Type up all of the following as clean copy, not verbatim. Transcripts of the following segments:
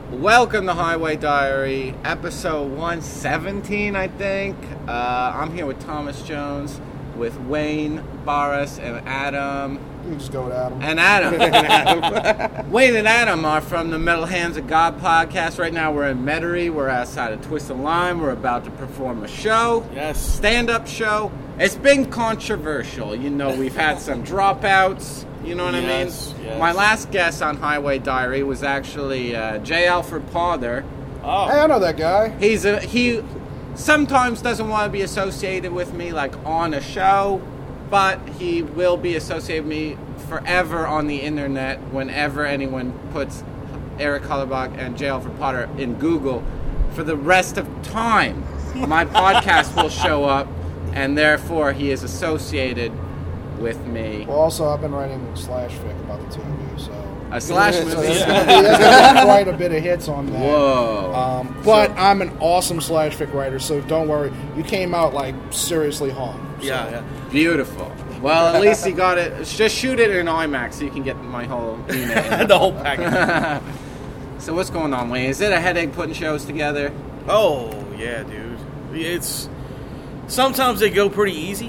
Welcome to Highway Diary, episode 117, I think. I'm here with Thomas Jones, with Wayne, Boris, and Adam. You can just go with Adam. And Adam. Wayne and Adam are from the Metal Hands of God podcast. Right now we're in Metairie. We're outside of Twist and Lime. We're about to perform a show. Yes. Stand-up show. It's been controversial. You know, we've had some dropouts. You know what I mean? Yes. My last guest on Highway Diary was actually J. Alfred Potter. Oh. Hey, I know that guy. He sometimes doesn't want to be associated with me like on a show, but he will be associated with me forever on the internet whenever anyone puts Eric Hollerbach and J. Alfred Potter in Google. For the rest of time, my podcast will show up, and therefore he is associated with me. Well, also, I've been writing slash fic about the two of you, so... A slash So movie. there's gonna be quite a bit of hits on that. Whoa. But I'm an awesome slash fic writer, so don't worry. You came out, like, seriously hung. So. Yeah. Beautiful. Well, at least he got it. Just shoot it in IMAX so you can get my whole email. The whole package. So what's going on, Wayne? Is it a headache putting shows together? Oh, yeah, dude. It's... Sometimes they go pretty easy.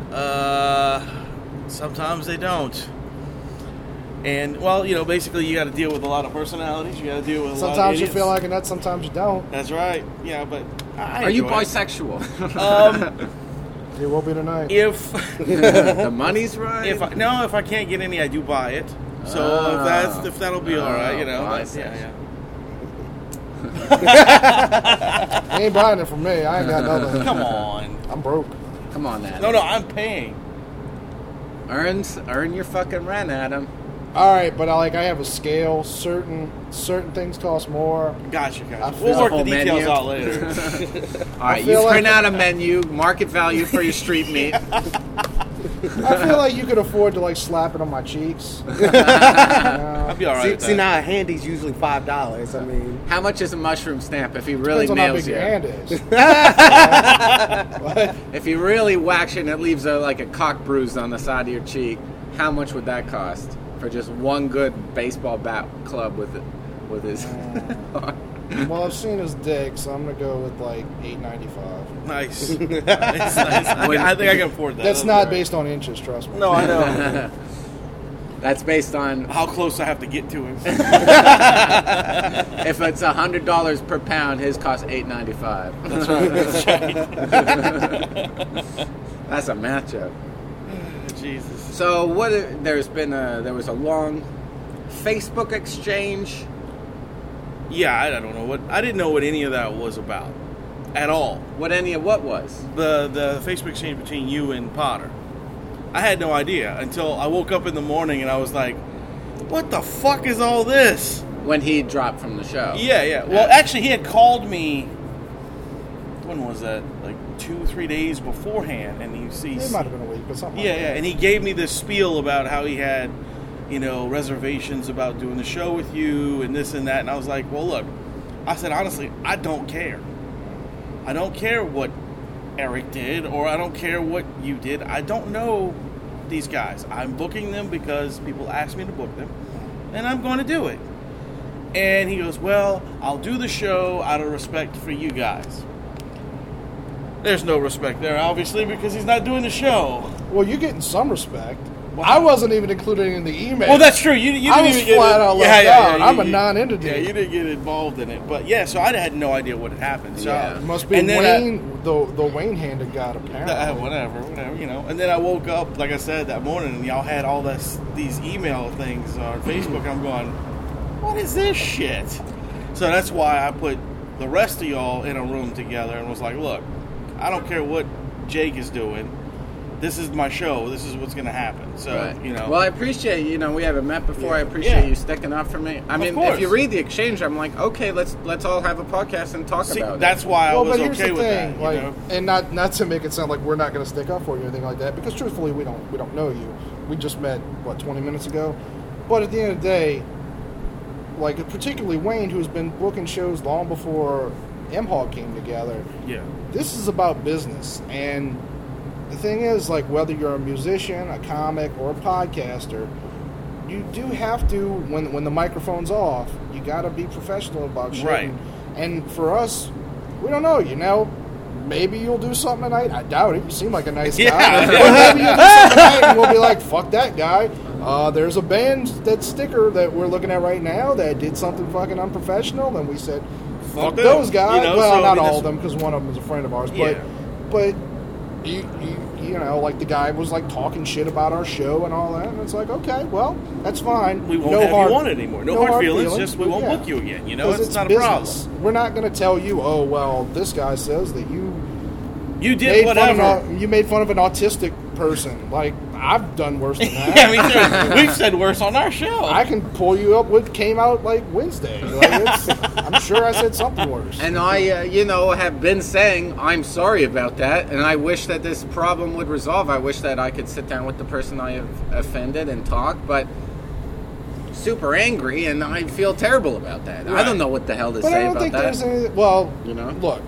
Sometimes they don't. And, well, you know, basically you got to deal with a lot of personalities. You got to deal with a lot of Sometimes you idiots. feel like a nut, sometimes you don't. That's right. Yeah, but I Are you enjoy it. bisexual? It will be tonight. If... The money's right? if I can't get any, I do buy it. So if that'll be all right, you know. bisexual. Yeah. You ain't buying it from me. I ain't got nothing. Come on. I'm broke. Come on, Adam. No, I'm paying. Earn your fucking rent, Adam. All right, but I have a scale. Certain things cost more. Gotcha. I feel- We'll work the Whole details menu. out later. All right, feel you like- print out a menu, market value for your street meat. I feel like you could afford to, like, slap it on my cheeks. I'll be all right. with See that. now a handy's usually $5. I mean, How much is a mushroom stamp if he really Depends on how nails big you? your hand is. What? If he really whacks you and it leaves like a cock bruise on the side of your cheek, how much would that cost for just one good baseball bat club with his? Well, I've seen his dick, so I'm gonna go with like $8.95. Nice. Nice. I think I can afford that. That's not based on inches, trust me. No, I know. That's based on How close I have to get to him. if it's $100 per pound, his costs $8.95. That's a matchup. Jesus. So there was a long Facebook exchange. Yeah, I don't know I didn't know what any of that was about at all. What was? The Facebook exchange between you and Potter. I had no idea until I woke up in the morning and I was like, "What the fuck is all this?" When he dropped from the show. Yeah. Well, actually, he had called me. When was that? Like 2-3 days beforehand, and It might have been a week, but something. Yeah, like that. and he gave me this spiel about how he had, reservations about doing the show with you and this and that, and I was like, well, look, I said, honestly, I don't care. I don't care what Eric did, or I don't care what you did. I don't know these guys. I'm booking them because people asked me to book them, and I'm going to do it. And he goes, well, I'll do the show out of respect for you guys. There's no respect there, obviously, because he's not doing the show. Well, you're getting some respect. I wasn't even included in the email. Well, that's true. You didn't I was even get flat out left out. I'm a you- non-entity. Yeah, you didn't get involved in it. But yeah, so I had no idea what had happened. So Yeah. It must be and then Wayne, the Wayne-handed god, apparently. whatever, And then I woke up, like I said, that morning, and y'all had all these email things on Facebook. I'm going, what is this shit? So that's why I put the rest of y'all in a room together and was like, look, I don't care what Jake is doing. This is my show. This is what's going to happen. So, Right. Well, I appreciate, we haven't met before. I appreciate you sticking up for me. I mean, course. if you read the exchange, I'm like, okay, let's all have a podcast and talk about it. That's why I Well, was but here's okay the with thing, that. like, and not to make it sound like we're not going to stick up for you or anything like that, because truthfully, we don't know you. We just met 20 minutes ago. But at the end of the day, like particularly Wayne, who's been booking shows long before M-Hog came together. Yeah. This is about business, and the thing is, like, whether you're a musician, a comic, or a podcaster, you do have to, when the microphone's off, you got to be professional about shit. Right. And for us, we don't know, maybe you'll do something tonight. I doubt it. You seem like a nice guy. Yeah. Or maybe you'll do something tonight and we'll be like, fuck that guy. There's a band that sticker that we're looking at right now that did something fucking unprofessional, and we said, fuck them. those guys. So, not all that's- of them, because one of them is a friend of ours. Yeah. But like the guy was like talking shit about our show and all that, and it's like, okay, well, that's fine. We won't have you on it anymore. No hard feelings. Just we won't yeah. book you again. Because It's not business. a problem. We're not going to tell you, oh well, this guy says that you You did whatever. you made fun of an autistic person. Like, I've done worse than that. Yeah, me too. We've said worse on our show. I can pull you up what came out like Wednesday. I'm sure I said something worse. And I, have been saying I'm sorry about that, and I wish that this problem would resolve. I wish that I could sit down with the person I have offended and talk, but super angry, and I feel terrible about that. I Right. don't know what the hell to But say I don't about think that. there's any. Well, Look.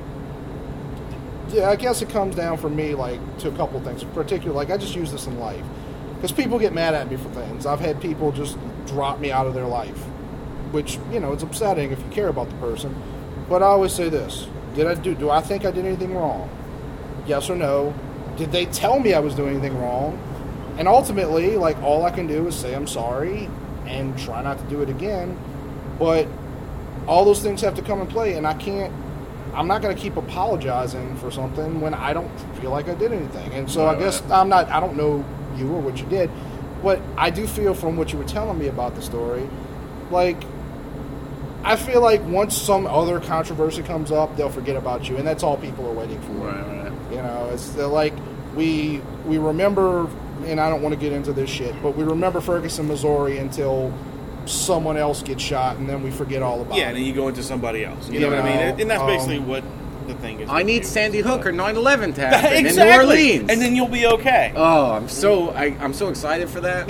Yeah, I guess it comes down for me, like, to a couple things. In particular, like, I just use this in life. Because people get mad at me for things. I've had people just drop me out of their life. Which, it's upsetting if you care about the person. But I always say this. Do I think I did anything wrong? Yes or no? Did they tell me I was doing anything wrong? And ultimately, like, all I can do is say I'm sorry and try not to do it again. But all those things have to come in play, and I'm not going to keep apologizing for something when I don't feel like I did anything. And so I guess I don't know you or what you did, but I do feel from what you were telling me about the story, like, I feel like once some other controversy comes up, they'll forget about you, and that's all people are waiting for. Right. It's like we remember, and I don't want to get into this shit, but we remember Ferguson, Missouri until someone else gets shot, and then we forget all about it. Yeah, and then you go into somebody else. You know what I mean? And that's basically what the thing is. I need Sandy Hook or 9/11 to happen exactly. in New Orleans. And then you'll be okay. Oh, I'm so excited for that.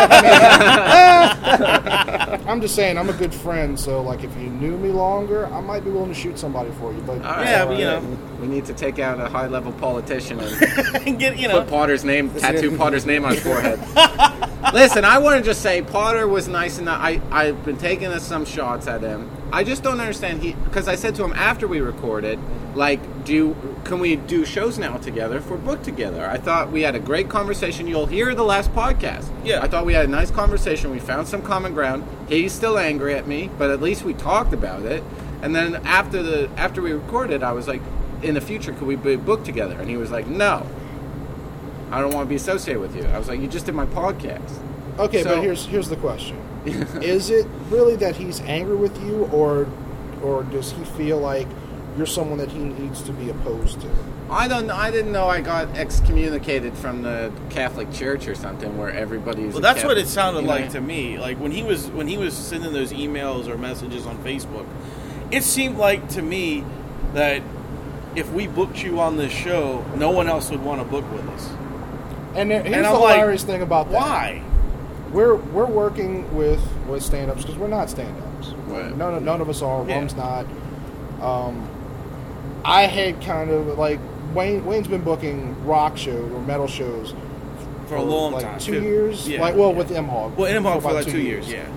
I'm just saying, I'm a good friend, so like if you knew me longer, I might be willing to shoot somebody for you. But All right, Yeah, all but, right. We need to take out a high-level politician and And get, put Potter's name, tattoo Potter's name on his forehead. Listen, I want to just say Potter was nice enough. I've been taking some shots at him. I just don't understand because I said to him after we recorded, like, can we do shows now together if we're booked together? I thought we had a great conversation. You'll hear the last podcast. Yeah. I thought we had a nice conversation. We found some common ground. He's still angry at me, but at least we talked about it. And then after we recorded, I was like, in the future, could we be booked together? And he was like, no. I don't want to be associated with you. I was like, you just did my podcast. Okay, So- but here's the question: is it really that he's angry with you, or does he feel like you're someone that he needs to be opposed to? I didn't know I got excommunicated from the Catholic Church or something where everybody's. Well, that's what it sounded like to me. Like when he was sending those emails or messages on Facebook, it seemed like to me that if we booked you on this show, no one else would want to book with us. And here's And the I'm like, hilarious thing about that. Why? We're working with stand-ups because we're not stand-ups. Right. None of us are. Yeah. Rum's not. I had kind of like Wayne's been booking rock shows or metal shows For a long like time. 2 years. Yeah. With M-Hog. Well, M-Hog for about like 2 years. Yeah.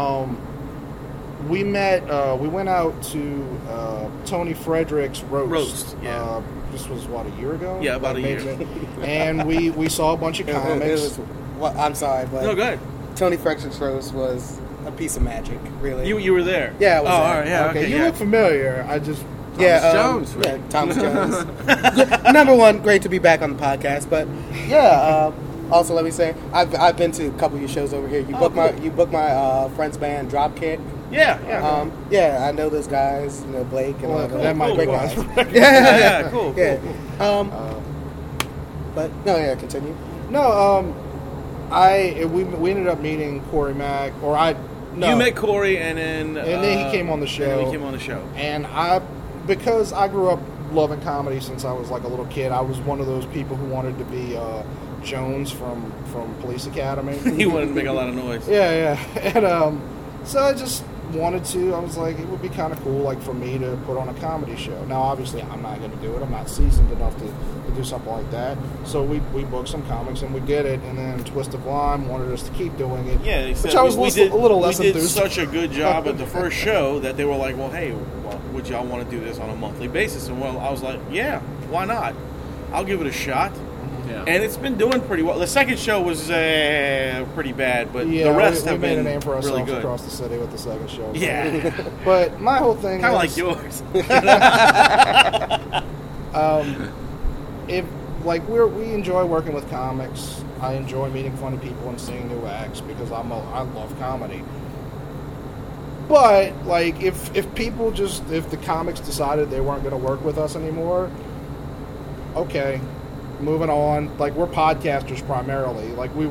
We met. We went out to Tony Frederick's roast. Yeah. This was a year ago. Yeah, about a year. And we saw a bunch of comics. I'm sorry, but No, go ahead. Tony Frederick's roast was a piece of magic, really. You were there. Yeah, I was Oh, there. all right. Yeah. Okay, Okay. you yeah. look familiar. I just. Jones, right? Yeah, Thomas Jones. Number one, great to be back on the podcast. But yeah, also let me say, I've been to a couple of your shows over here. You booked my friend's band Dropkick. Yeah. Yeah, I know those guys, Blake and all that might great be guys. Yeah. Cool. Yeah. Cool. But no, yeah, continue. No, we ended up meeting Corey Mack, or I. No, You met Corey, and then he came on the show. And then he came on the show. And because I grew up loving comedy since I was like a little kid, I was one of those people who wanted to be Jones from Police Academy. He wanted to make a lot of noise. Yeah. And so I just wanted to. I was like, it would be kind of cool, like, for me to put on a comedy show. Now, obviously, I'm not going to do it. I'm not seasoned enough to do something like that. So we booked some comics and we did it. And then Twist of Lime wanted us to keep doing it. Yeah, they said which I was a little less we did enthused. such a good job at the first show that they were like, well, hey, would y'all want to do this on a monthly basis? And I was like, yeah, why not? I'll give it a shot. Yeah. And it's been doing pretty well. The second show was pretty bad, but Yeah, the rest we have made been a name for really ourselves good. across the city with the second show. Yeah. But my whole thing Kind of is, like yours. if like we enjoy working with comics. I enjoy meeting funny people and seeing new acts because I love comedy. But like if the comics decided they weren't going to work with us anymore, okay, moving on. Like, we're podcasters primarily. Like, we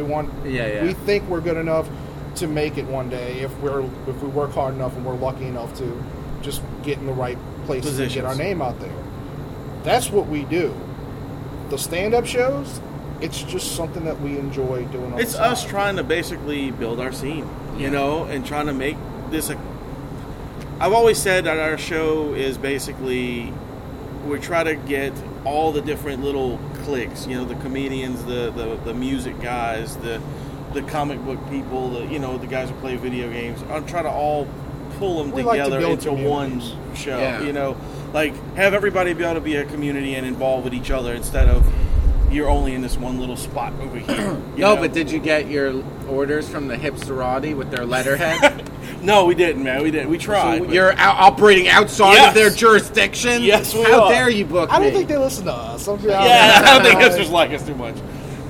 think we're good enough to make it one day if we work hard enough and we're lucky enough to just get in the right places and get our name out there. That's what we do. The stand-up shows, it's just something that we enjoy doing. It's us trying to basically build our scene, you know, and trying to make this I've always said that our show is basically, we try to get all the different little cliques, you know, the comedians, the music guys, the comic book people, the guys who play video games. I'm trying to all pull them together into one show, you know, like have everybody be able to be a community and involved with each other instead of you're only in this one little spot over here. No, but did you get your orders from the Hipsterati with their letterhead? No, we didn't, man. We didn't. We tried. So you're operating outside of their jurisdiction? Yes, we How are. dare you book me? I don't think they listen to us. I don't think it's just like us too much.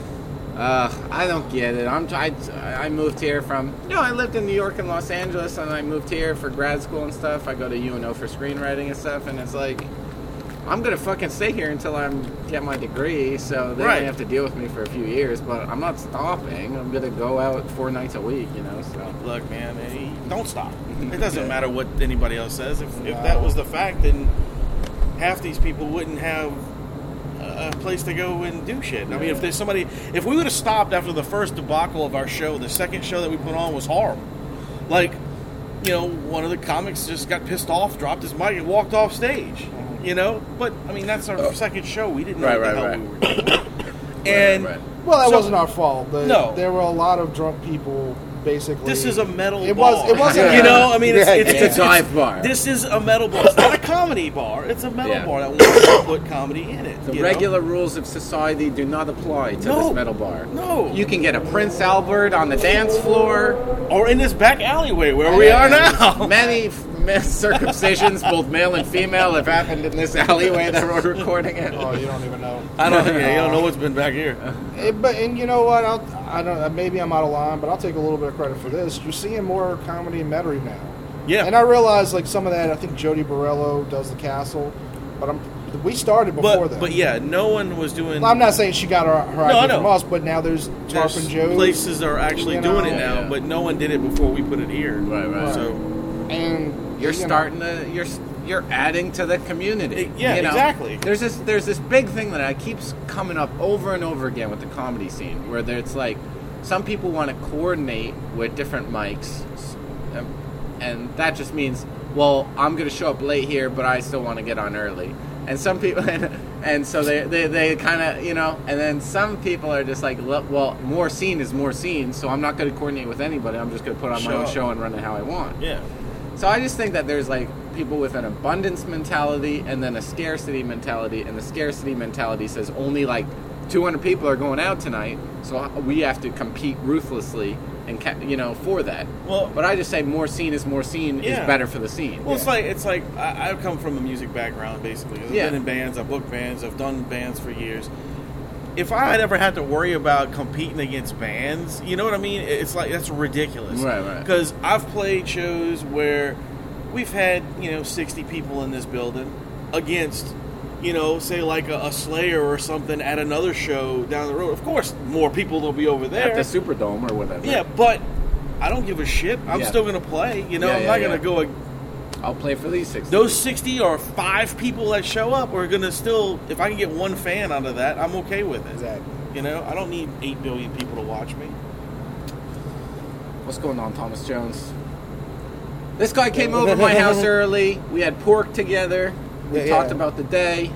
I don't get it. I moved here from... I lived in New York and Los Angeles, and I moved here for grad school and stuff. I go to UNO for screenwriting and stuff, and it's like... I'm going to fucking stay here until I get my degree, so they may have to deal with me for a few years, but I'm not stopping. I'm going to go out 4 nights a week, so... Look, man, don't stop. It doesn't matter what anybody else says. If that was the fact, then half these people wouldn't have a place to go and do shit. I mean, if there's somebody... If we would have stopped after the first debacle of our show, the second show that we put on was horrible. Like, one of the comics just got pissed off, dropped his mic, and walked off stage. But I mean that's our second show. We didn't know what the hell we were doing. And well, that wasn't our fault. No, there were a lot of drunk people. Basically, this is a metal bar. It wasn't. I mean, it's a dive bar. This is a metal bar. It's not a comedy bar. It's a metal bar that wants to put comedy in it. The regular rules of society do not apply to this metal bar. No, you can get a Prince Albert on the dance floor, or in this back alleyway where we are now. Many circumcisions, both male and female, have happened in this alleyway that we're recording it. Oh, you don't even know. I don't. You don't know what's been back here. And you know what? I don't. Maybe I'm out of line, but I'll take a little bit of credit for this. You're seeing more comedy in Metairie now. Yeah. And I realize like some of that. I think Jody Borello does the Castle, but we started before that. But yeah, no one was doing. Well, I'm not saying she got her idea from us, but now there's Tarpon Joe's. Places are actually doing it now, but no one did it before we put it here. Right. So, and you're starting to you're adding to the community. Exactly. There's this big thing that keeps coming up over and over again with the comedy scene, where it's like some people want to coordinate with different mics, and that just means, well, I'm going to show up late here, but I still want to get on early. And some people, and so they kind of, and then some people are just like, well, more scene is more scene, so I'm not going to coordinate with anybody. I'm just going to put on my own show and run it how I want. Yeah. So I just think that there's like people with an abundance mentality and then a scarcity mentality, and the scarcity mentality says only like 200 people are going out tonight, so we have to compete ruthlessly and for that. Well, but I just say more scene is better for the scene. Well, it's like I've come from a music background basically. I've been in bands, I've booked bands, I've done bands for years. If I had ever had to worry about competing against bands, you know what I mean? It's like that's ridiculous. Right. Because I've played shows where we've had 60 people in this building against. Say like a Slayer or something at another show down the road. Of course, more people will be over there. At the Superdome or whatever. Yeah, but I don't give a shit. I'm still going to play. I'm not going to go... I'll play for these 60. Those 60 or 5 people that show up are going to still... If I can get one fan out of that, I'm okay with it. Exactly. I don't need 8 billion people to watch me. What's going on, Thomas Jones? This guy came over to my house early. We had pork together. We Yeah, talked yeah. about the day.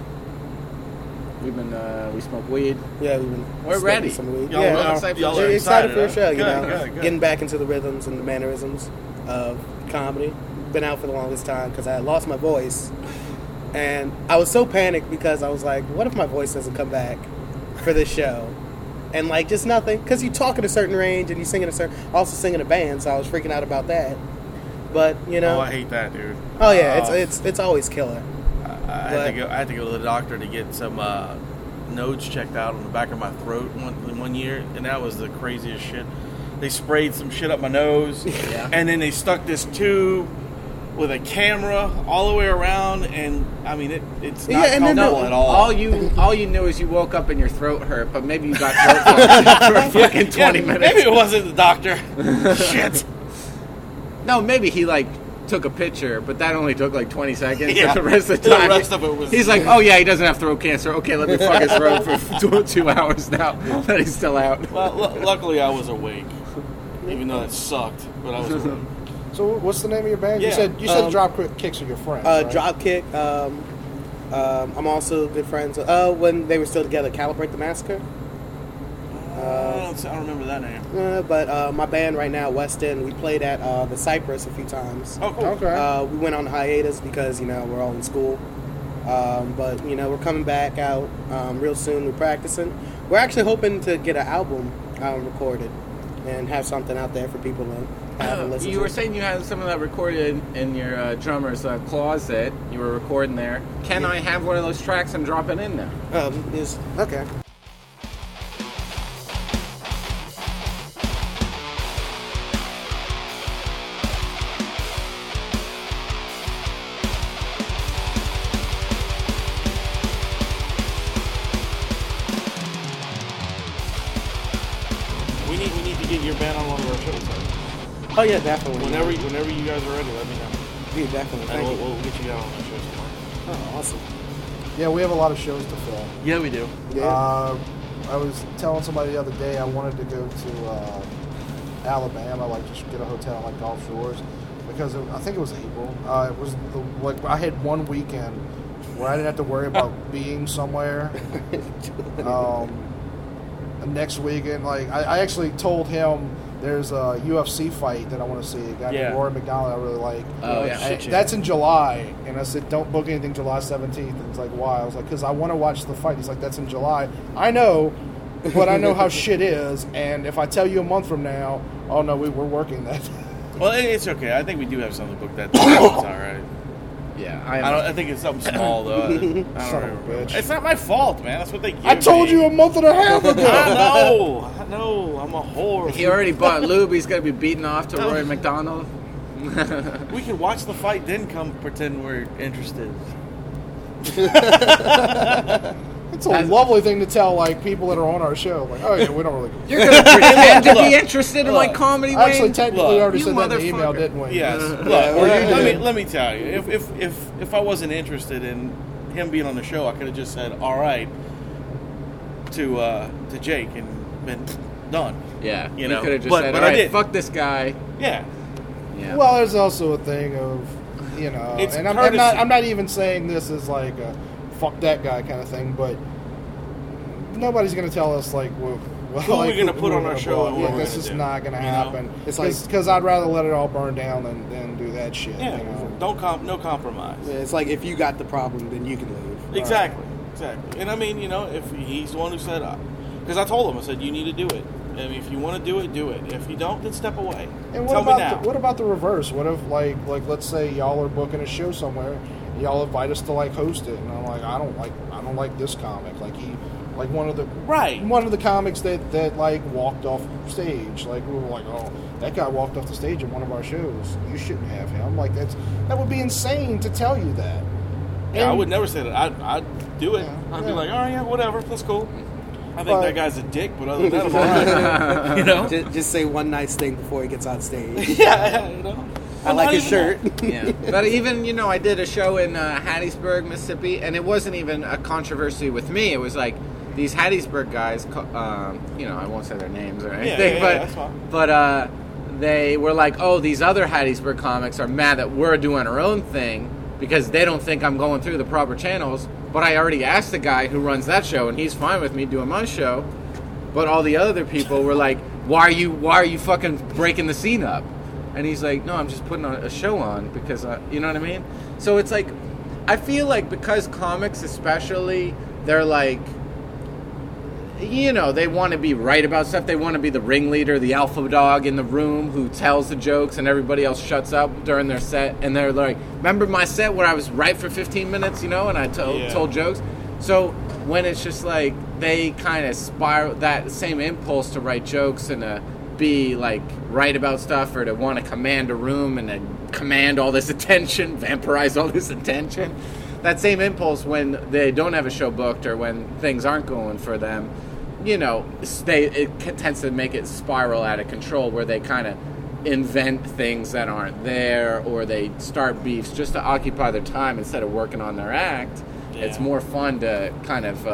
We smoked weed. Yeah, We're smoking ready. Some weed. Y'all Yeah, are- excited for y'all the are we're excited for the huh? show. You Good, know, good, good. getting back into the rhythms and the mannerisms of comedy. Been out for the longest time because I had lost my voice, and I was so panicked because I was like, "What if my voice doesn't come back for this show?" And like just nothing, because you talk at a certain range and you sing in a certain. Also sing in a band, so I was freaking out about that. But you know, Oh, I hate that, dude. oh yeah, it's always killer. I had to go to the doctor to get some nodes checked out on the back of my throat one year, and that was the craziest shit. They sprayed some shit up my nose, and then they stuck this tube with a camera all the way around, and I mean it's not Yeah, and then comfortable the- at all. All you knew is you woke up and your throat hurt, but maybe you got throat for fucking 20 minutes. Maybe it wasn't the doctor. Shit. No, maybe he like took a picture, but that only took like 20 seconds. Yeah. And the rest of the The time, rest of it was- he's like, oh yeah, he doesn't have throat cancer. Okay, let me fuck his throat for 2 hours now that he's still out. Well, luckily I was awake, even though it sucked. But I was awake. So what's the name of your band? Yeah, You said Drop Kicks are your friends. right? Dropkick. I'm also good friends. When they were still together, Calibrate the Massacre. I don't remember that name. But my band right now, West End, we played at the Cypress a few times. Oh, cool. Okay. We went on hiatus because, you know, we're all in school. But, you know, we're coming back out real soon. We're practicing. We're actually hoping to get an album recorded and have something out there for people to have and listen You to. were saying you had some of that recorded in your drummer's closet. You were recording there. Can I have one of those tracks and drop it in there? Okay. We need to get your band on one of our shows. Oh, yeah, definitely. Whenever you guys are ready, let me know. Yeah, definitely. And Thank you. we'll get you down on that show tomorrow. Oh, awesome. Yeah, we have a lot of shows to fill. Yeah, we do. Yeah. I was telling somebody the other day I wanted to go to Alabama, like just get a hotel like Gulf Shores, because I think it was April. It was like I had one weekend where I didn't have to worry about being somewhere. Next weekend, like I actually told him there's a UFC fight that I want to see. A guy Yeah. named Rory McDonald I really like. Oh, yeah. And that's in July, and I said don't book anything July 17th. And he's like, why? I was like, because I want to watch the fight. He's like, that's in July. I know, but I know how shit is, and if I tell you a month from now, oh no, we're working that. Well, it's okay. I think we do have something booked that time. It's all right. Yeah, I think it's something small though. I don't Son of a remember. bitch. It's not my fault, man. That's what they give I told you a month and a half ago. I know. I'm a whore. He already bought lube. He's going to be beaten off to Rory McDonald. We can watch the fight, then come pretend we're interested. It's a lovely thing to tell like people that are on our show. Like, oh yeah, we don't really. You're going to pretend to be Look, interested in my comedy, Actually, Wayne? technically, we already you said that in the email, motherfucker. didn't we? Yes. Look, or you did. let me tell you. If I wasn't interested in him being on the show, I could have just said all right to Jake and been done. Yeah, You know, could have just but- said, but all I right, didn't. fuck this guy. Yeah. Yeah. Well, there's also a thing of, you know, It's and I'm courtesy. not even saying this is like a fuck that guy kind of thing, but nobody's gonna tell us like, well, Who are we like, gonna who put we're on our gonna show blow. and who Yeah, we're this gonna is do, not gonna you know? happen. It's like- Because I'd rather let it all burn down than do that shit. Yeah. You know? No compromise. Yeah, it's like if you got the problem, then you can leave. Exactly. And I mean, you know, if he's the one who said, because I told him, I said, you need to do it. I mean, if you want to do it, do it. If you don't, then step away. And Tell me now. what about the reverse? What if like let's say y'all are booking a show somewhere, y'all invite us to like host it, and I'm like I don't like this comic, like he like one of the comics that like walked off stage, like we were like, oh, that guy walked off the stage at one of our shows, you shouldn't have him. Like that would be insane to tell you that. Yeah, I And- would never say that. I'd do it. Yeah, I'd be yeah. like, all right, yeah, whatever, that's cool. I think But- that guy's a dick, but other than that, I'm all right. You know? Just say one nice thing before he gets on stage. Yeah, you know. I like his shirt. Yeah, but even I did a show in Hattiesburg, Mississippi, and it wasn't even a controversy with me. It was like these Hattiesburg guys. I won't say their names or anything, yeah, but that's fine. but they were like, oh, these other Hattiesburg comics are mad that we're doing our own thing because they don't think I'm going through the proper channels. But I already asked the guy who runs that show, and he's fine with me doing my show. But all the other people were like, why are you fucking breaking the scene up? And he's like, no, I'm just putting a show on because, you know what I mean? So it's like, I feel like because comics especially, they're like, you know, they want to be right about stuff. They want to be the ringleader, the alpha dog in the room who tells the jokes and everybody else shuts up during their set. And they're like, remember my set where I was right for 15 minutes, you know, and I told jokes? So when it's just like they kind of spiral, that same impulse to write jokes and to be like right about stuff or to want to command a room and then command all this attention, vampirize all this attention, that same impulse when they don't have a show booked or when things aren't going for them, you know, it tends to make it spiral out of control where they kind of invent things that aren't there or they start beefs just to occupy their time instead of working on their act. Yeah. It's more fun to kind of,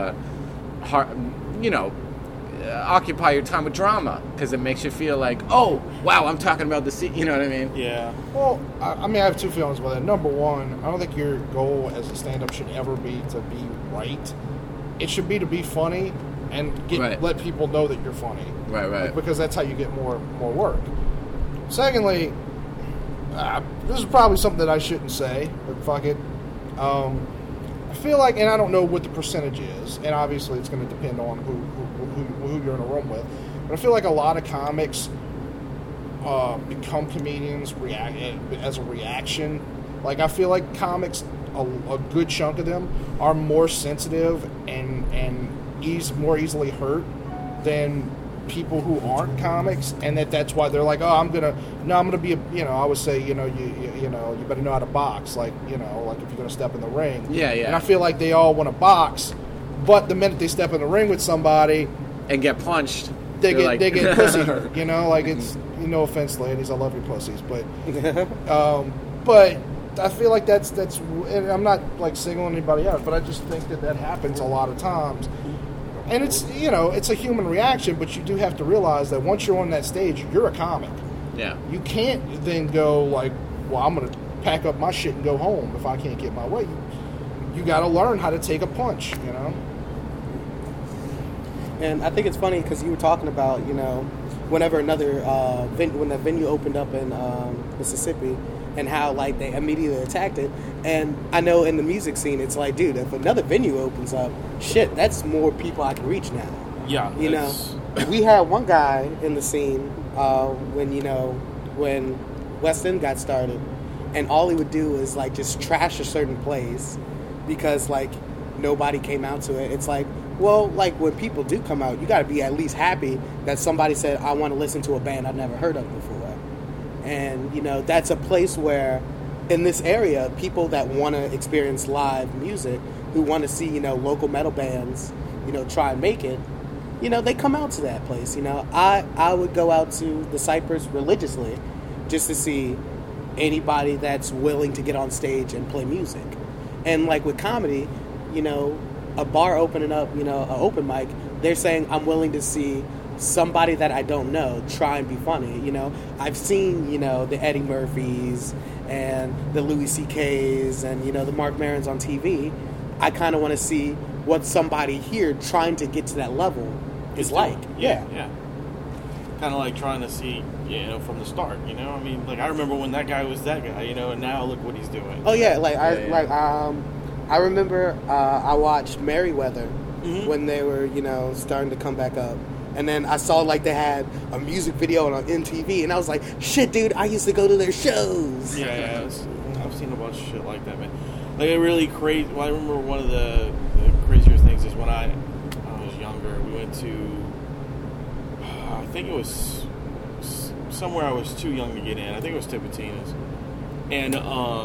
occupy your time with drama because it makes you feel like, oh, wow, I'm talking about the scene. You know what I mean? Yeah. Well, I mean, I have two feelings about that. Number one, I don't think your goal as a stand-up should ever be to be right. It should be to be funny and let people know that you're funny. Right. Like, because that's how you get more work. Secondly, this is probably something that I shouldn't say, but fuck it. I feel like, and I don't know what the percentage is, and obviously it's going to depend on who you're in a room with, but I feel like a lot of comics become comedians as a reaction. Like, I feel like comics, a good chunk of them, are more sensitive and more easily hurt than people who aren't comics, and that's why they're like, oh, I'm gonna be I always say, you better know how to box, like if you're gonna step in the ring. Yeah. And I feel like they all want to box, but the minute they step in the ring with somebody and get punched, they get pussy hurt. It's, no offense, ladies, I love your pussies, but but I feel like that's and I'm not like singling anybody out, but I just think that happens a lot of times. And it's, it's a human reaction, but you do have to realize that once you're on that stage, you're a comic. Yeah. You can't then go like, well, I'm going to pack up my shit and go home if I can't get my way. You got to learn how to take a punch, And I think it's funny because you were talking about, whenever when that venue opened up in Mississippi, and how like they immediately attacked it. And I know in the music scene, it's like, dude, if another venue opens up, shit, that's more people I can reach now. Yeah, we had one guy in the scene when West End got started, and all he would do is like just trash a certain place because like nobody came out to it. It's like, well, like when people do come out, you got to be at least happy that somebody said, I want to listen to a band I've never heard of before. And, that's a place where, in this area, people that want to experience live music, who want to see, local metal bands, try and make it, they come out to that place. I would go out to the Cypress religiously just to see anybody that's willing to get on stage and play music. And, like, with comedy, a bar opening up, an open mic, they're saying, I'm willing to see somebody that I don't know try and be funny. I've seen the Eddie Murphys and the Louis C.K.'s and the Mark Marons on TV. I kind of want to see what somebody here trying to get to that level is like. Yeah. Kind of like trying to see from the start. I mean, like I remember when that guy was that guy. And now look what he's doing. Oh yeah, I remember I watched Merriweather when they were starting to come back up. And then I saw like they had a music video on MTV, and I was like, "Shit, dude! I used to go to their shows." Yeah, I've seen a bunch of shit like that, man. Like a really crazy. Well, I remember one of the crazier things is when I was younger. We went to, I think it was somewhere I was too young to get in. I think it was Tipitina's, and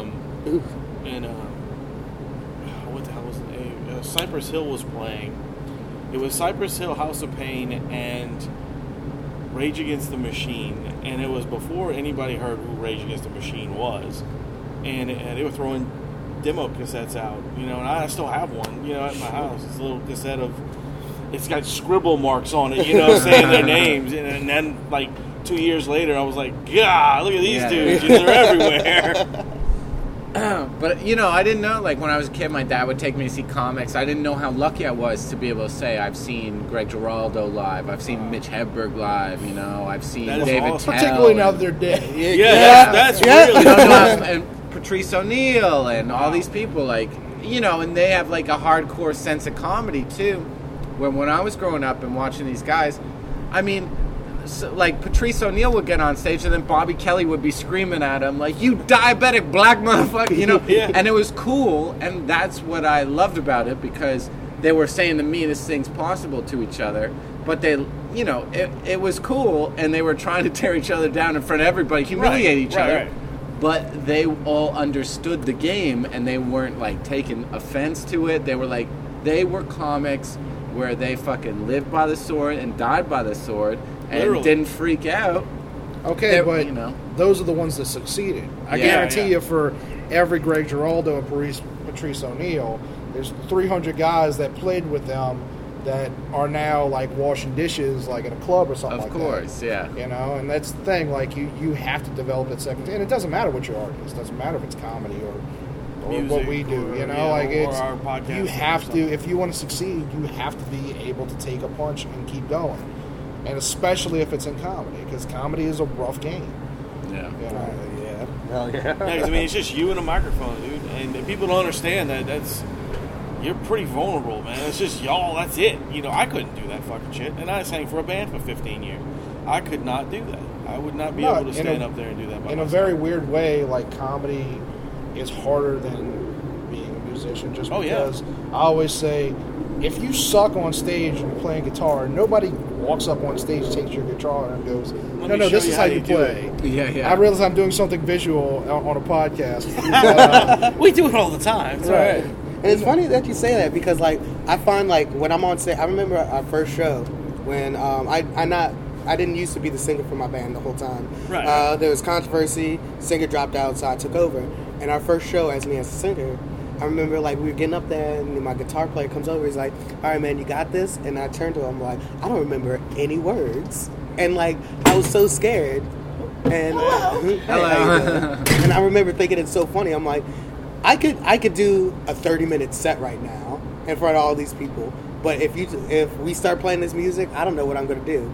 what the hell was it? Cypress Hill was playing. It was Cypress Hill, House of Pain, and Rage Against the Machine. And it was before anybody heard who Rage Against the Machine was. And they were throwing demo cassettes out, and I still have one, at my house. It's a little cassette it's got scribble marks on it, saying their names. And then, like, 2 years later, I was like, God, look at these Yeah. dudes. They're everywhere. But, I didn't know, like, when I was a kid, my dad would take me to see comics. I didn't know how lucky I was to be able to say I've seen Greg Giraldo live. I've seen Mitch Hedberg live, I've seen That is David awesome. Tell. Particularly now that they're dead. Yeah, that's really And Patrice O'Neill and all these people, like, and they have, like, a hardcore sense of comedy, too. When I was growing up and watching these guys, I mean... So, like, Patrice O'Neill would get on stage and then Bobby Kelly would be screaming at him like, you diabetic black motherfucker, Yeah. And it was cool, and that's what I loved about it, because they were saying the meanest things possible to each other, but they, it was cool, and they were trying to tear each other down in front of everybody, humiliate each other. Right. But they all understood the game, and they weren't, like, taking offense to it. They were comics where they fucking lived by the sword and died by the sword, and Literally. didn't freak out. Okay, but those are the ones that succeeded. I guarantee you, for every Greg Giraldo and Patrice O'Neill, there's 300 guys that played with them that are now like washing dishes, like in a club or something like that. Of course, yeah. And that's the thing. Like you have to develop that second. And it doesn't matter what your art is. It doesn't matter if it's comedy or Music what we do. Like or it's our podcast you or have to. something. If you want to succeed, you have to be able to take a punch and keep going. And especially if it's in comedy, because comedy is a rough game. Yeah. Hell yeah. Yeah, 'cause, I mean, it's just you and a microphone, dude. And people don't understand that you're pretty vulnerable, man. It's just y'all, that's it. I couldn't do that fucking shit. And I sang for a band for 15 years. I could not do that. I would not be able to stand up there and do that by In a myself. very weird way, like comedy is harder than being a musician, just Oh, yeah. because I always say, if you suck on stage and you're playing guitar, nobody walks up on stage, takes your guitar, and goes, Let no, me show this you is how how you you do play. Yeah. I realize I'm doing something visual on a podcast. We do it all the time. It's all right. And it's funny that you say that because, like, I find, like, when I'm on stage, I remember our first show when I didn't used to be the singer for my band the whole time. Right. There was controversy, singer dropped out, so I took over. And our first show as me as a singer, I remember, like, we were getting up there, and my guitar player comes over, he's like, all right, man, you got this? And I turned to him, like, I don't remember any words. And, like, I was so scared. And, Hello. and I remember thinking it's so funny. I'm like, I could do a 30-minute set right now in front of all these people. But if we start playing this music, I don't know what I'm going to do.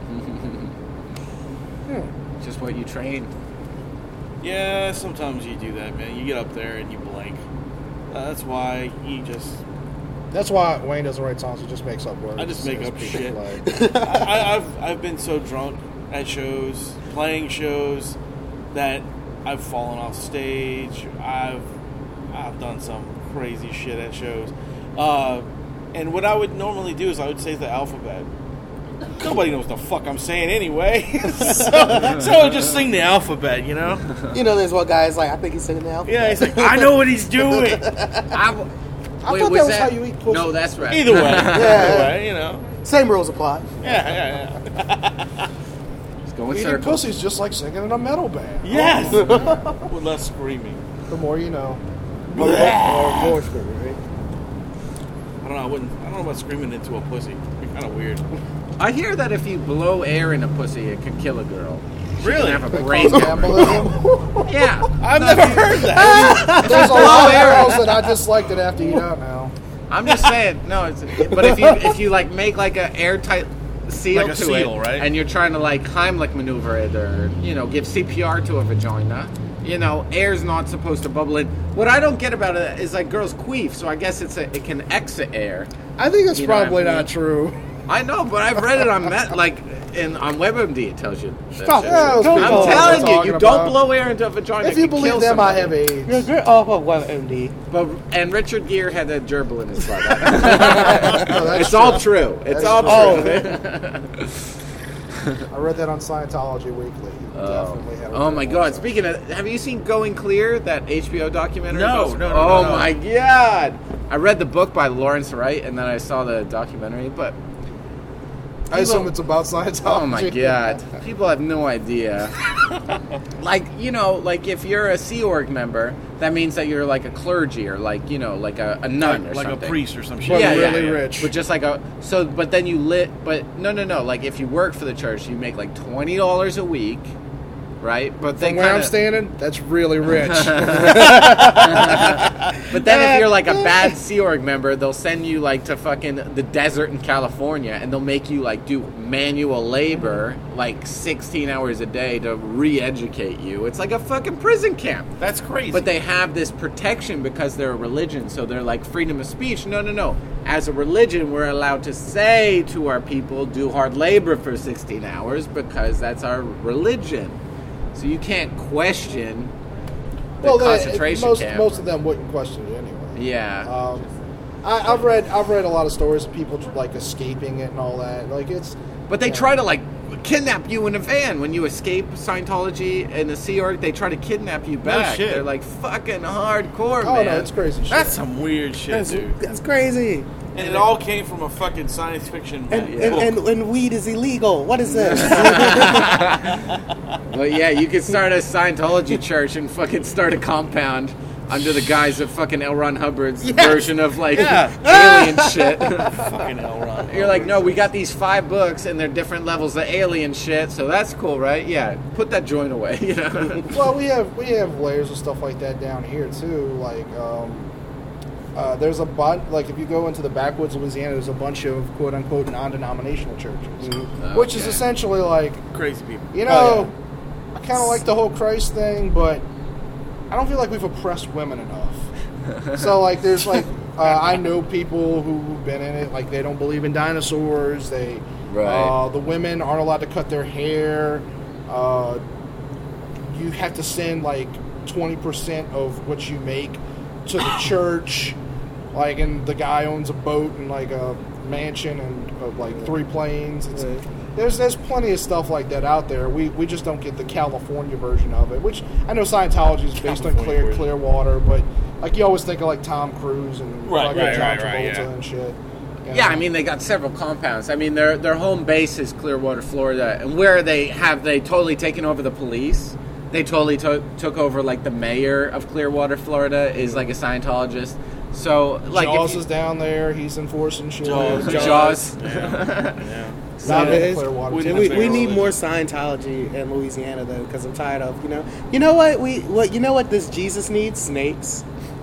Just what you train. Yeah, sometimes you do that, man. You get up there and you blank. That's why you just... That's why Wayne doesn't write songs, he just makes up words. I just make up People shit. like- I've been so drunk at shows, playing shows, that I've fallen off stage. I've done some crazy shit at shows. And what I would normally do is I would say the alphabet. Nobody knows the fuck I'm saying anyway. so I would just sing the alphabet, You know, there's one guy is like, I think he's singing the alphabet. Yeah, he's like, I know what he's doing. I thought that was how you eat pussy. No, that's right. Either way, Yeah. Same rules apply. Yeah. Just go in Eating circles. pussy's just like singing in a metal band. Yes. With less screaming. The more you know. More screaming, right? I don't know. I don't know about screaming into a pussy. It'd be kind of weird. I hear that if you blow air in a pussy, it can kill a girl. She Really? can have a They brain cause tumor. embolism. Yeah. I've never heard that. There's a lot of girls that I dislike that have to eat out now. I'm just saying. No, but if you like make like an airtight seal Like a to seal, it, right? and you're trying to like Heimlich maneuver it, or give CPR to a vagina, air's not supposed to bubble in. What I don't get about it is like girls queef, so I guess it can exit air. I think it's You know what I probably mean? not true. I know, but I've read it on on WebMD. It tells you. that Stop. shit. Yeah, those people I'm are telling you, talking you don't about- blow air into a vagina. If it you can believe kill them, I somebody. have AIDS. You're off of WebMD. And Richard Gere had a gerbil in his butt. No, that's It's all true. It's That's all true. true. I read that on Scientology Weekly. Definitely have a Oh my gerbil. God! Speaking of, have you seen Going Clear, that HBO documentary? No. Oh my God! I read the book by Lawrence Wright, and then I saw the documentary. But I assume it's about Scientology. Oh my god. People have no idea. Like, you know, like if you're a Sea Org member, that means that you're like a clergy or like, you know, like a nun or like something. a priest or some But shit. really rich. But just like but then no. Like if you work for the church, you make like $20 a week, right? But From where I'm standing, that's really rich. But then if you're like a bad Sea Org member, they'll send you like to fucking the desert in California and they'll make you like do manual labor like 16 hours a day to re-educate you. It's like a fucking prison camp. That's crazy. But they have this protection because they're a religion, so they're like freedom of speech. No. As a religion, we're allowed to say to our people, do hard labor for 16 hours because that's our religion. So you can't question the concentration camp. Most of them wouldn't question it anyway. Yeah. I've read a lot of stories of people like escaping it and all that. Like it's. But they try to like kidnap you in a van when you escape Scientology and the Sea Org. They try to kidnap you back. shit. They're like fucking hardcore, Oh man. no, it's crazy shit. That's some weird shit, dude. That's crazy. And it all came from a fucking science fiction book. And weed is illegal. What is this? But yeah, you could start a Scientology church and fucking start a compound under the guise of fucking L. Ron Hubbard's version of like alien shit. Fucking L. Ron. You're like, no, we got these 5 books and they're different levels of alien shit, so that's cool, right? Yeah, put that joint away, you know. Well, we have layers of stuff like that down here too. Like, there's a bunch. Like, if you go into the backwoods of Louisiana, there's a bunch of quote unquote non-denominational churches, which is essentially like, Crazy people. you know, I kind of like the whole Christ thing, but I don't feel like we've oppressed women enough. So like, there's like, I know people who've been in it. Like, they don't believe in dinosaurs. The women aren't allowed to cut their hair. You have to send like 20% of what you make to the church. Like, and the guy owns a boat and like a mansion and like 3 planes. There's plenty of stuff like that out there. We just don't get the California version of it, which I know Scientology is based on Clearwater, but like you always think of like Tom Cruise and John Travolta and shit. Yeah, I mean, they got several compounds. I mean, their home base is Clearwater, Florida, and where they totally taken over the police. They totally took over, like, the mayor of Clearwater, Florida is, like, a Scientologist. So, like, Jaws is down there. He's enforcing shit. Jaws. Yeah. Clearwater. We need more Scientology in Louisiana, though, because I'm tired of, you know what this Jesus needs? Snakes.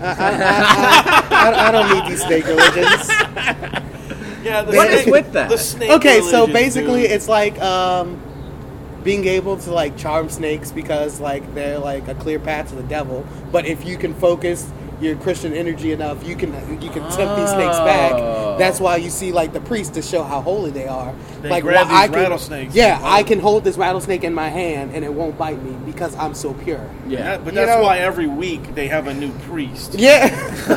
I don't need these snake religions. Yeah, what is with that? The snake Okay, so religion, basically dude. it's like being able to like charm snakes because like they're like a clear path to the devil. But if you can focus your Christian energy enough, you can tempt these snakes back. That's why you see like the priests to show how holy they are. They like grab I these can, rattlesnakes. Yeah, I can hold this rattlesnake in my hand and it won't bite me because I'm so pure. Yeah. But that's why every week they have a new priest. Yeah.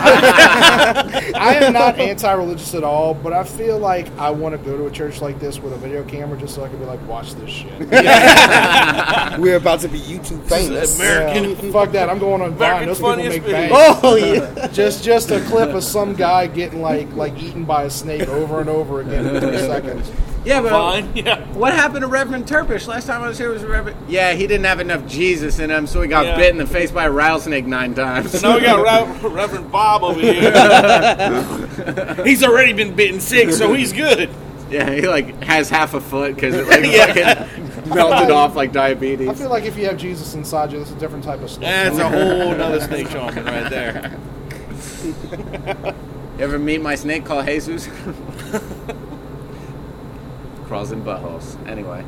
I am not anti-religious at all, but I feel like I want to go to a church like this with a video camera just so I can be like, watch this shit. We're about to be YouTube famous. American. Yeah, fuck that. I'm going on Vine. Those people Funniest make Video. bank. Oh yeah. Just a clip of some guy getting like eaten by a snake over and over again in 3 seconds. Yeah, but Fine. Yeah. what happened to Reverend Turpish? Last time I was here was Reverend... Yeah, he didn't have enough Jesus in him, so he got bit in the face by a rattlesnake 9 times. So now we got Reverend Bob over here. He's already been bitten 6, so he's good. Yeah, he like has half a foot because it like fucking melted off like diabetes. I feel like if you have Jesus inside you, that's a different type of snake. That's a whole nother snake charming right there. You ever meet my snake called Jesus? Crawls in buttholes. Anyway.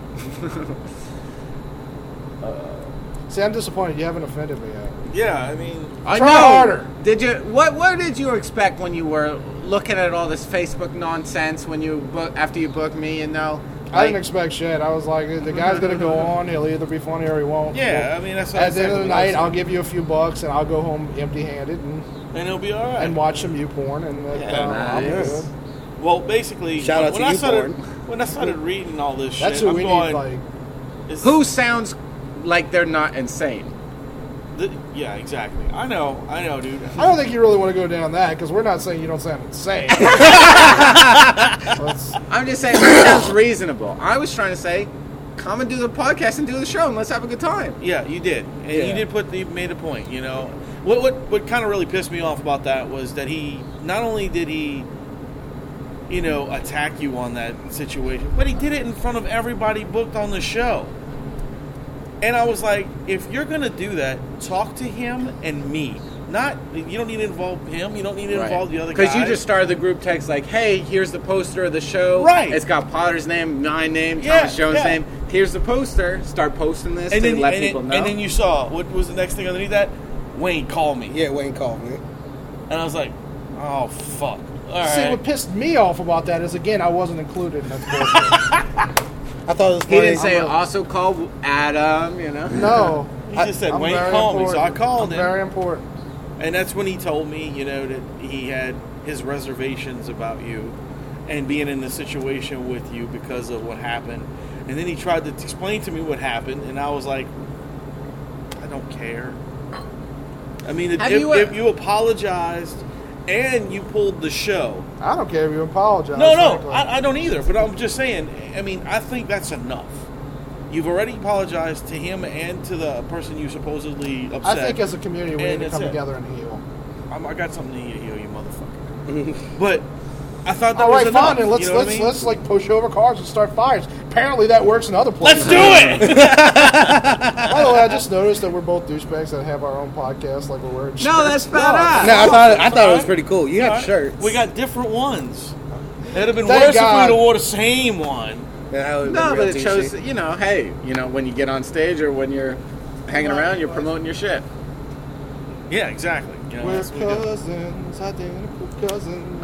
See, I'm disappointed. You haven't offended me yet. Yeah, I mean, I Try know. harder. Did you? What did you expect when you were looking at all this Facebook nonsense when you after you booked me? You know, I didn't expect shit. I was like, the guy's gonna go on. He'll either be funny or he won't. yeah, I mean that's what At the end of the night, I'll and give you a few bucks and I'll go home empty-handed it'll be all right. and watch some porn and I'll be nice. good. Well, basically, Shout out to YouPorn. when I started reading all this shit, That's who I'm we going, need. Like, it's who sounds like they're not insane? Yeah, exactly. I know, dude. I don't think you really want to go down that because we're not saying you don't sound insane. I'm just saying that sounds reasonable. I was trying to say, come and do the podcast and do the show and let's have a good time. Yeah, you did, and Yeah. you made a point. You know, what kind of really pissed me off about that was that he not only did he, you know, attack you on that situation, but he did it in front of everybody booked on the show. And I was like, if you're gonna do that, talk to him and me. Not, you don't need to involve him. You don't need to involve the other guys. Because you just started the group text like, hey, here's the poster of the show. Right. It's got Potter's name, my name, Yeah, Thomas Jones' yeah. name. Here's the poster. Start posting this and to then, let and people then, know. And then you saw, what was the next thing underneath that? Wayne called me. Yeah, Wayne called me. And I was like, oh, fuck. All See, right. what pissed me off about that is, again, I wasn't included in that bullshit. I thought it was He funny. didn't say also call Adam, you know. No. He just said, I'm Wayne very called me, so I important. called I'm him. very important. And that's when he told me, you know, that he had his reservations about you and being in the situation with you because of what happened. And then he tried to explain to me what happened, and I was like, I don't care. I mean, if you apologized and you pulled the show. I don't care if you apologize. No, frankly. I don't either. But I'm just saying, I mean, I think that's enough. You've already apologized to him and to the person you supposedly upset. I think as a community we And need to that's come it. together and heal. I got something to heal, you motherfucker. But I thought that All was right, enough. fine. Then let's you know what I mean? let's like push over cars and start fires. Apparently that works in other Let's places. do it. By the way, I just noticed that we're both douchebags that have our own podcast. Like we're wearing shirts. No, that's badass. No, I thought it was pretty cool. You have All right. shirts. We got different ones. It'd have been Thank worse if God. we'd have wore the same one. Yeah, that would've No, been but real it shows, douchey. you know, hey, you know, when you get on stage or when you're hanging around, you're promoting your shit. Yeah, exactly. You know, We're that's what we do. cousins, identical cousins.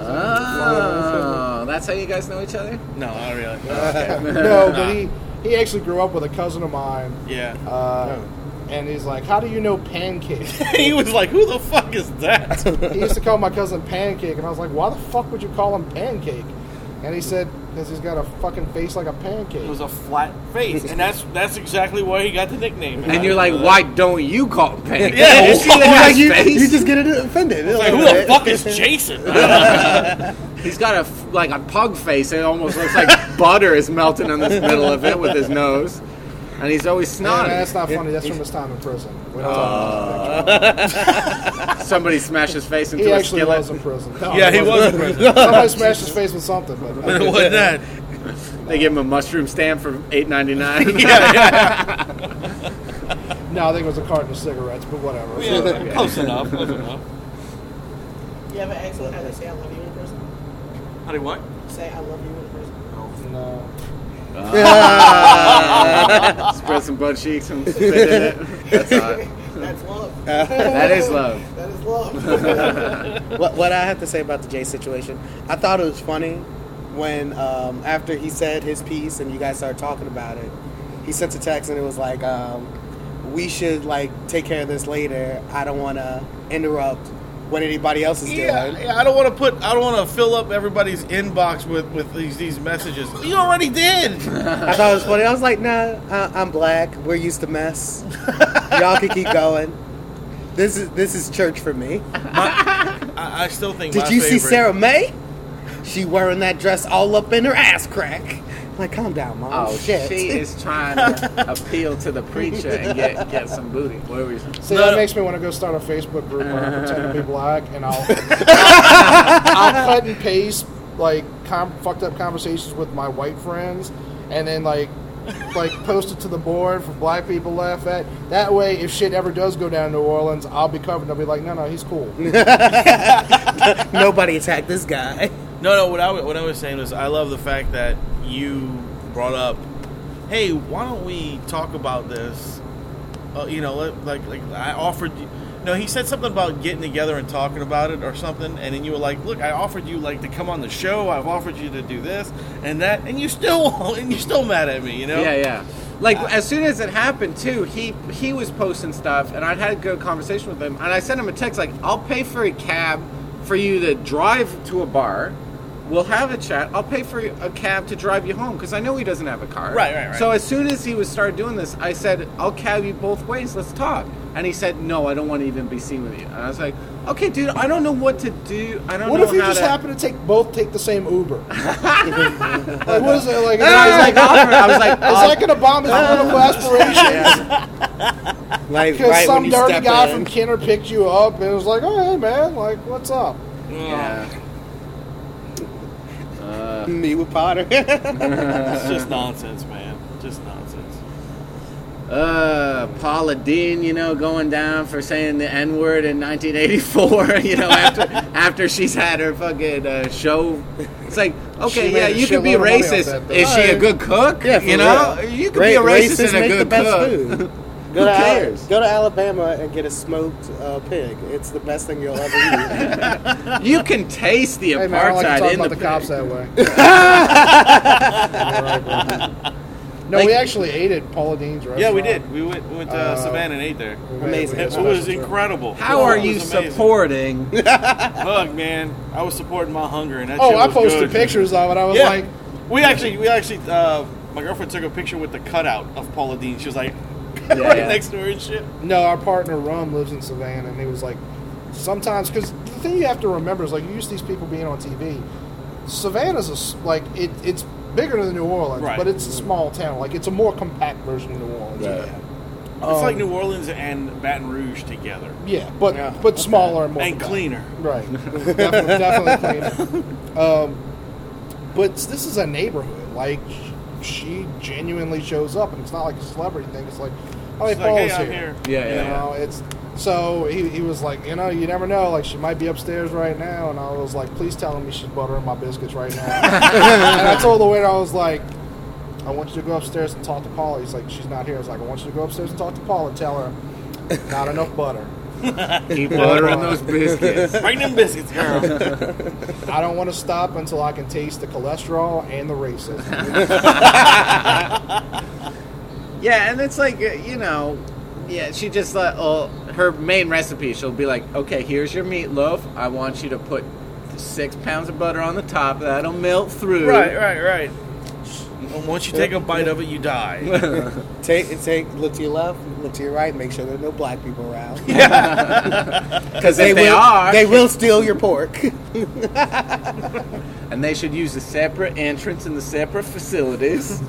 Oh, that's how you guys know each other? No, not really. No, but he actually grew up with a cousin of mine, Yeah. and he's like, "How do you know Pancake?" He was like, "Who the fuck is that?" He used to call my cousin Pancake, and I was like, "Why the fuck would you call him Pancake?" And he said, "Because he's got a fucking face like a pancake." It was a flat face, and that's exactly where he got the nickname. And you're like, why don't you call him Pancake? Yeah, you it's see that Like, guy's you, face? you just get offended. Like, who the fuck is Jason? He's got a pug face. It almost looks like butter is melting in the middle of it with his nose. And he's always No, snotting. that's not funny. That's from his time in prison. We don't talk about that. Somebody smashed his face into He a actually skillet. was in prison. No, Yeah, he was in prison. Somebody smashed his face with something. But It wasn't that. They give him a mushroom stand for $8.99. no, I think it was a carton of cigarettes, but whatever. Yeah, close enough. Close enough. You ever asked how they say I love you in person? How do what? Say I love you in person. No. Spread some butt cheeks and spit in it. That's hot. That's love. That is love. That is love. What I have to say about the Jay situation, I thought it was funny when after he said his piece and you guys started talking about it, he sent a text and it was like, we should like take care of this later. I don't want to interrupt what anybody else is doing. I don't want to fill up everybody's inbox with these messages. You already did. I thought it was funny. I was like, nah, I'm black. We're used to mess. Y'all can keep going. This is church for me. I still think. Did my you see favorite- Sarah May? She wearing that dress all up in her ass crack. Like, calm down, mom. Oh, shit. she is trying to appeal to the preacher and get some booty. What were you saying? See, No, that no. makes me want to go start a Facebook group where I pretend to be black, and I'll cut and paste like fucked up conversations with my white friends, and then like post it to the board for black people to laugh at. That way, if shit ever does go down in New Orleans, I'll be covered. They'll be like, no, he's cool. Nobody attacked this guy. No. What I was saying was, I love the fact that you brought up, hey, why don't we talk about this? You know, like I offered you. No, he said something about getting together and talking about it or something, and then you were like, "Look, I offered you like to come on the show. I've offered you to do this and that, and you're still mad at me, you know?" Yeah. Like, as soon as it happened, too, he was posting stuff, and I'd had a good conversation with him, and I sent him a text, like, I'll pay for a cab for you to drive to a bar. We'll have a chat. I'll pay for a cab to drive you home, because I know he doesn't have a car. Right. So as soon as he started doing this, I said, I'll cab you both ways. Let's talk. And he said, no, I don't want to even be seen with you. And I was like, okay, dude, I don't know what to do. I don't What know if you how just to... happen to take the same Uber? Like, what is it like? I was like, is that going to bomb his political aspirations? Like, Because right some when you dirty step guy in. from Kenner picked you up and was like, oh, hey, man, like, what's up? yeah. Me with Potter. It's just nonsense, man. Just nonsense. Paula Dean, going down for saying the N-word in 1984, after she's had her fucking show. It's like, okay, She yeah, made a you could be shitload of money off racist. that, though. Is she a good cook? Yeah, for real. You could be a racist and a make good the best cook. food. Who cares? Go to Alabama and get a smoked pig. It's the best thing you'll ever eat. You can taste the Hey, man, I don't like to apartheid talk in about the the cops pig. that way. No, we actually ate at Paula Dean's restaurant. Yeah, we did. We went to Savannah and ate there. Amazing. It was incredible. How are It you was amazing. supporting? Look, man, I was supporting my hunger, and that Oh, shit I was posted good. pictures of it. I was Yeah, like, we actually, my girlfriend took a picture with the cutout of Paula Dean. She was like, Yeah, right yeah. next to her and shit. no, our partner Rum lives in Savannah, and he was like, sometimes, because the thing you have to remember is, like, you used to these people being on TV. Savannah's it's bigger than New Orleans, Right. but it's a small town. Like, it's a more compact version of New Orleans. Right. It's like New Orleans and Baton Rouge together, Yeah, but smaller and more and compact. cleaner. Right. definitely cleaner. But this is a neighborhood. Like, she genuinely shows up, and it's not like a celebrity thing. It's like, oh, hey, It's like, Paula's hey, I'm here. here. Yeah, You know, it's so he was like, you never know. Like, she might be upstairs right now, and I was like, please tell me she's buttering my biscuits right now. And I told the waiter, I was like, I want you to go upstairs and talk to Paula. He's like, she's not here. I was like, I want you to go upstairs and talk to Paula and tell her not enough butter. Keep buttering those biscuits. Bring them biscuits, girl. I don't want to stop until I can taste the cholesterol and the racism. Yeah, and it's like, yeah, she just her main recipe, she'll be like, okay, here's your meatloaf. I want you to put 6 pounds of butter on the top. That'll melt through. Right. Once you take a bite of it, you die. Look to your left, look to your right, make sure there are no black people around. Because if they are, they will steal your pork. and they should use a separate entrance in the separate facilities.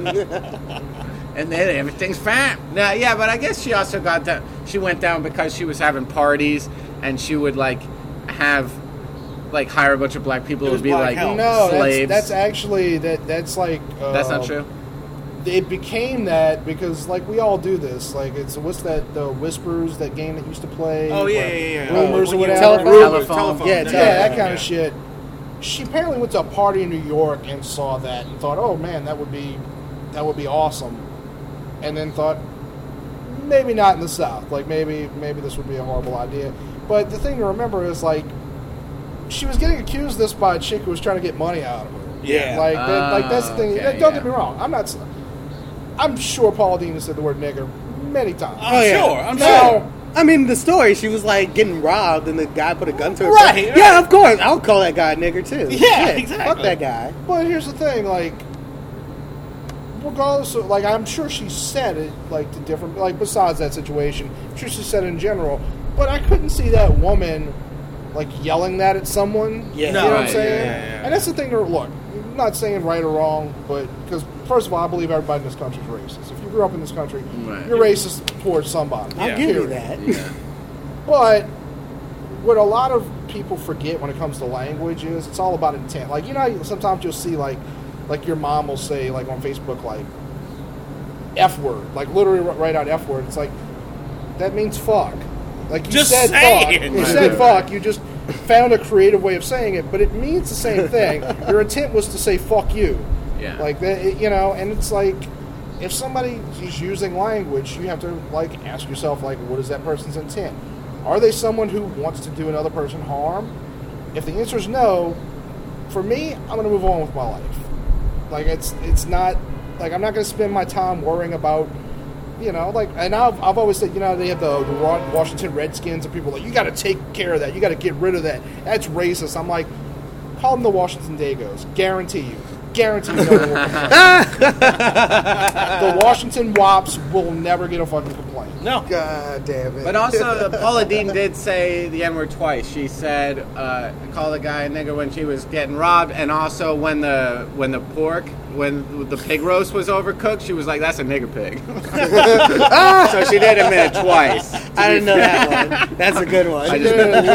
And then everything's fine. Now, yeah, but I guess she also got down. She went down because she was having parties, and she would hire a bunch of black people It who was would be black like help. No, slaves. that's actually that's like That's not true. It became that because like we all do this. Like it's what's that the Whispers, that game that used to play? Oh, yeah, like, yeah. Rumors or When you- whatever. Telephone. Yeah, Yeah, that kind yeah. of shit. She apparently went to a party in New York and saw that and thought, "Oh man, that would be awesome," and then thought, maybe not in the South. Like maybe this would be a horrible idea. But the thing to remember is like she was getting accused of this by a chick who was trying to get money out of her. Yeah. Like that's the thing. okay, Don't yeah. get me wrong. I'm sure Paula Dean has said the word nigger many times. I'm Now, sure. I mean, the story, she was like getting robbed and the guy put a gun to her. Right, face. Yeah, of course. I'll call that guy a nigger too. Yeah, Shit, exactly. Fuck that guy. But here's the thing, like, regardless of, like, I'm sure she said it, like, to different, like, besides that situation, I'm sure she said it in general, but I couldn't see that woman, like, yelling that at someone. Yeah. You No, know what right, I'm saying? yeah. And that's the thing to look, I'm not saying right or wrong, but, because, first of all, I believe everybody in this country is racist. If you grew up in this country, Right. you're racist towards somebody. I'll Yeah. give you Period. that. Yeah. But what a lot of people forget when it comes to language is it's all about intent. Like, you know, sometimes you'll see like your mom will say like on Facebook like F word, like literally write out F word. It's like that means fuck. Like you Just said say fuck. it. You said fuck. You just found a creative way of saying it, but it means the same thing. Your intent was to say fuck you. Yeah. Like that, you know, and it's like if somebody is using language, you have to like ask yourself like, what is that person's intent? Are they someone who wants to do another person harm? If the answer is no, for me, I'm going to move on with my life. Like it's not like I'm not going to spend my time worrying about, you know, like. And I've always said, you know, they have the Washington Redskins and people are like, you got to take care of that. You got to get rid of that. That's racist. I'm like, call them the Washington Dagos. Guarantee you, guarantee no one will complain. The Washington Wops will never get a fucking complaint. No. God damn it. But also, Paula Dean did say the N-word twice. She said, call the guy a nigger when she was getting robbed, and also when the pig roast was overcooked, she was like, that's a nigger pig. So she did admit it twice. I didn't know that one. That's a good one. She did it at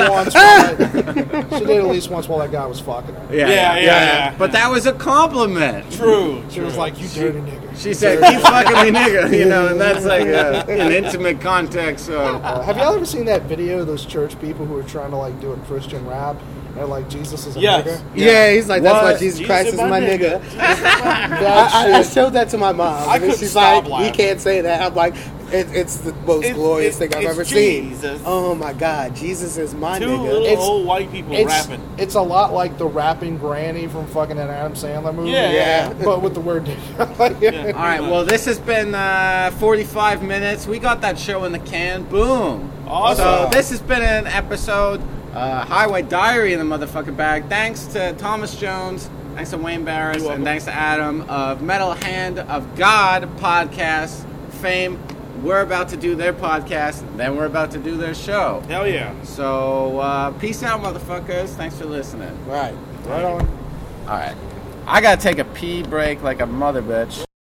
least once while that guy was fucking her. Yeah. But that was a compliment. True. She was like, you dirty nigger. She said, keep fucking me nigger, and that's like an intimate context. So. Have y'all ever seen that video of those church people who are trying to like do a Christian rap? They're like, Jesus is a Yes. nigger? Yeah, he's like, that's why What? Jesus Christ is my nigga. That I shit. showed that to my mom. I and couldn't she's stop like, laughing. you can't say that. I'm like, it's the most glorious thing I've it's ever Jesus. seen. Oh my God, Jesus is my Two nigga. little It's- old white people rapping. It's a lot like the rapping granny from fucking that Adam Sandler movie. Yeah. But with the word nigger. Yeah. All right, well, this has been 45 minutes. We got that show in the can. Boom. Awesome. So this has been an episode, Highway Diary in the motherfucking bag. Thanks to Thomas Jones, thanks to Wayne Barris, You're and welcome. thanks to Adam of Metal Hand of God podcast fame. We're about to do their podcast, and then we're about to do their show. Hell yeah. So peace out, motherfuckers. Thanks for listening. Right. Right on. All right. I got to take a pee break like a mother bitch.